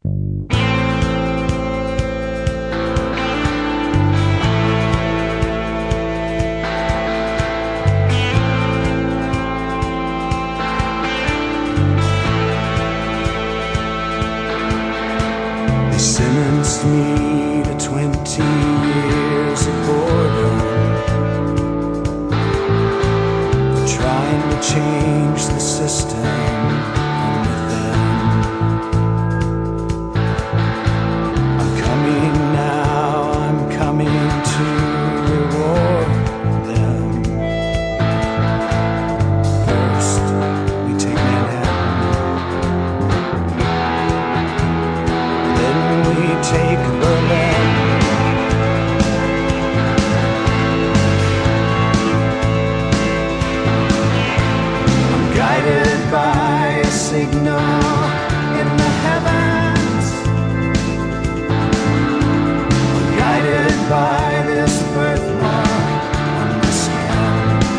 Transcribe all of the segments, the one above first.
They sentenced me to 20 years of boredom for trying to change the system from within. I'm coming now, I'm coming to reward them. First, we take Manhattan, then we take Berlin. I'm guided by a signal in the heavens. I'm guided by this birthmark on my skin.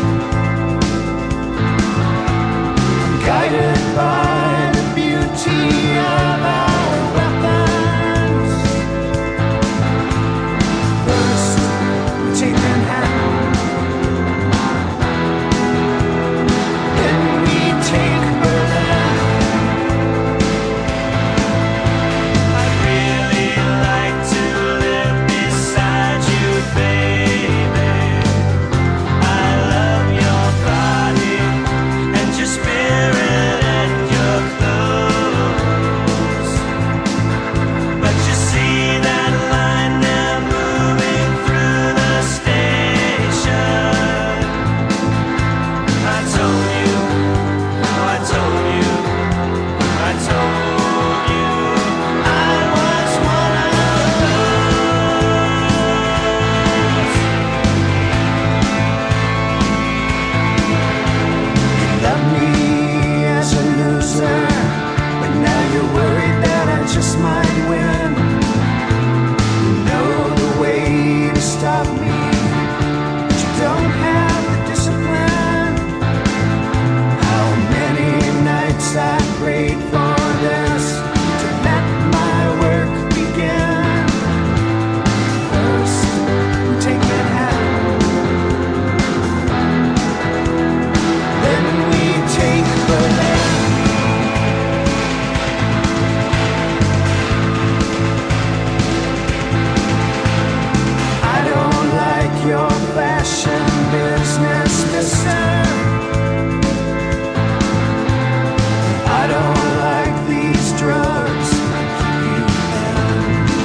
I'm guided by the beauty of our weapons. First, we take Manhattan, then we take Berlin. I'd really like to live beside you, baby. I love your body and your spirit and your clothes. But you see that line now moving through the station. I told you, I told you, I told you I was one of those. You love me as a loser, but now you're worried that I just might win. You know the way to stop me, but you don't have the discipline. How many nights I prayed for this to let my work begin. First, we take Manhattan, then we take Berlin. I don't like your fashion business, mister. I don't like these drugs you in.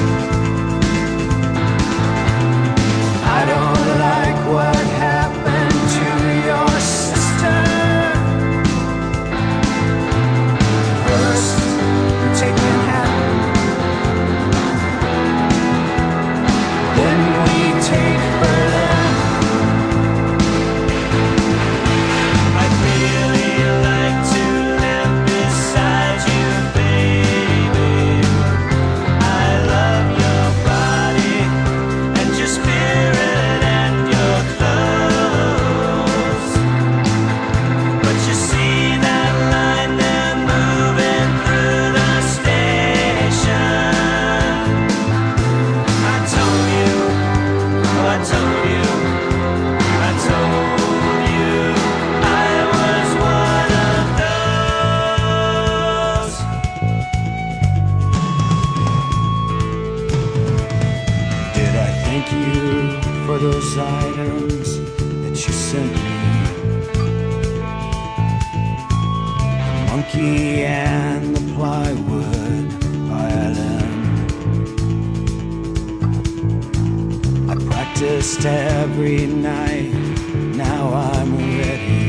I don't like what happened to your sister. First, we take Manhattan, then we take Berlin. I'd really like to live beside you, baby. I love your body and your spirit and your clothes. But you see that line there moving through the station. I told you, I told you, I told you I was one of those. Did I thank you for those items that you sent me? The monkey and the plywood violin. I practiced every night, now I'm ready.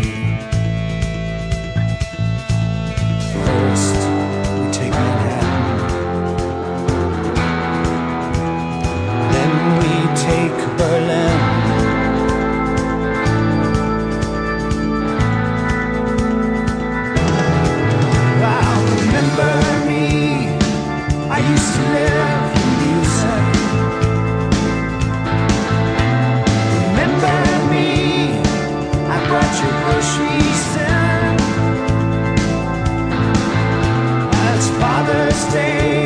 First, we take Manhattan, then we take Berlin. Wow, remember me? I used to live in music. Remember me? I brought your groceries in. It's Father's Day.